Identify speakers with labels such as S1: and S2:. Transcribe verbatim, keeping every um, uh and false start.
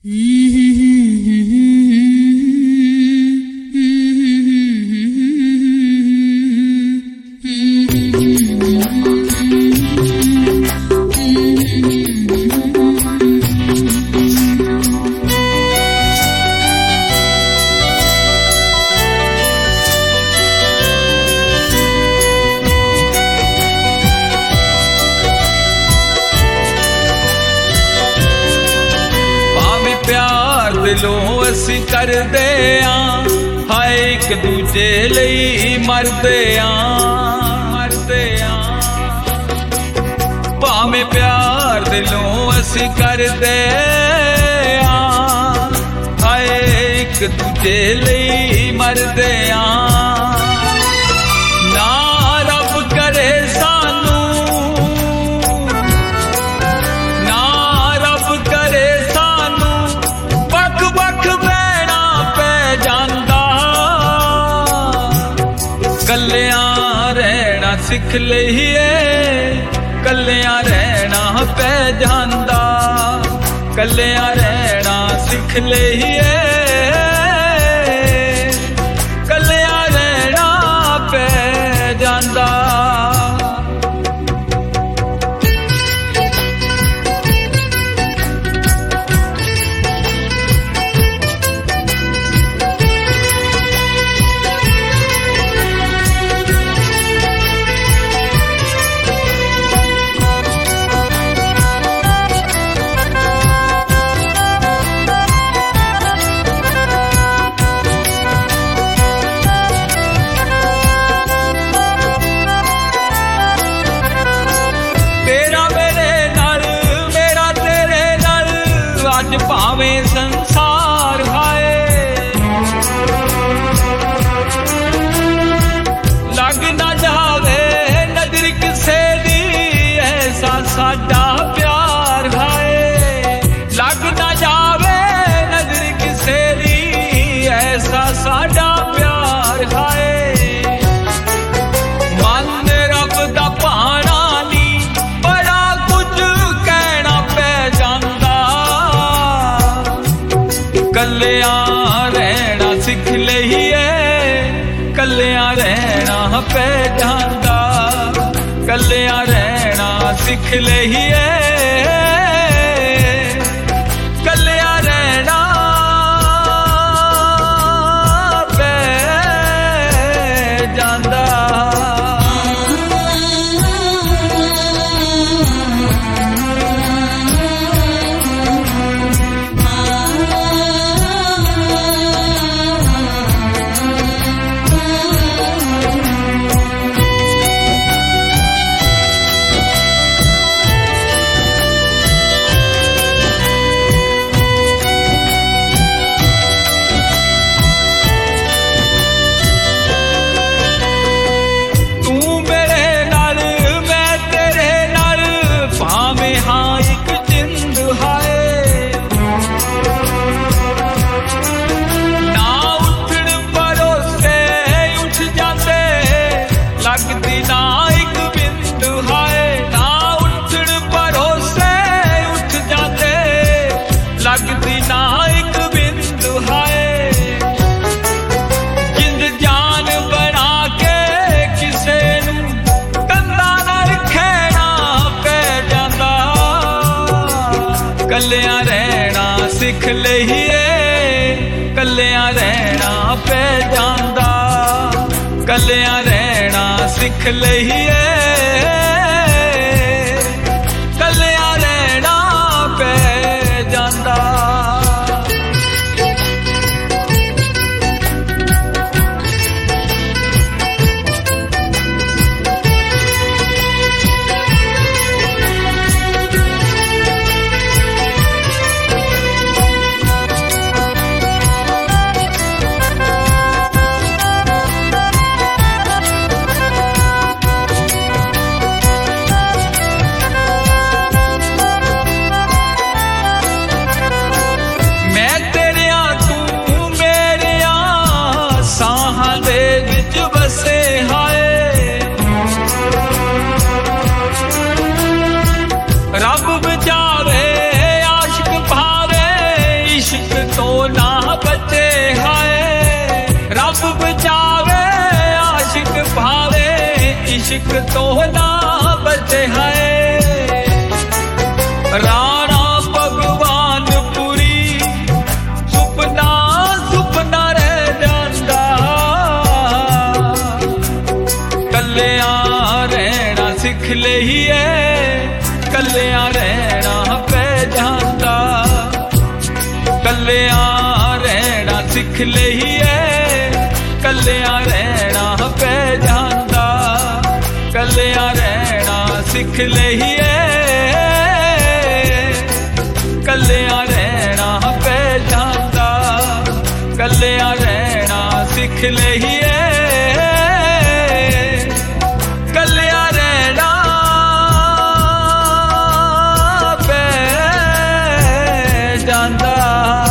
S1: दिलों असी करदे आं हाय एक दूजे लई मरदे आं मरदे आं भावें प्यार दिलों असी करदे आं हाय एक दूजे लई मरदे आं ना रब करे सानू ना रब करे सानू वख वख बहना पै जांदा कल्लियां रहना सिख लईए कल्लियां रहना पै जांदा कल्लियां रहना सिख लईए कल्लियां रहना पै जांदा भावें संसार हाय लग ना जावे नजर किसे दी ऐसा साडा प्यार हाय लग ना जावे नजर किसे दी ऐसा साडा प्यार हाय मन रब दा पाना नी बड़ा कुछ कहना पै जांदा कल्लियां रहना सिख लईए कल्लियां रहना पै जांदा कल्लियां रहना सिख लईए कल्लियां रहना पै जांदा कल्लियां रहना सिख लईए कल्लियां रहना पै जांदा कल्लियां रहना सिख लईए कल्लियां रहना पै जांदा मुश्क तो ना बचे है राणा भगवान पुरी सुपना सुपना रह जाता कलिया रहना सिख ले ही है कलिया रहना पे जाता कलिया रहना सिख ले ही है कलिया रहना पे जाता कलिया रहना सिख ले ही है कलिया रहना पे जाता कलिया रहना सिख ले ही है कलिया रहना पे जाता।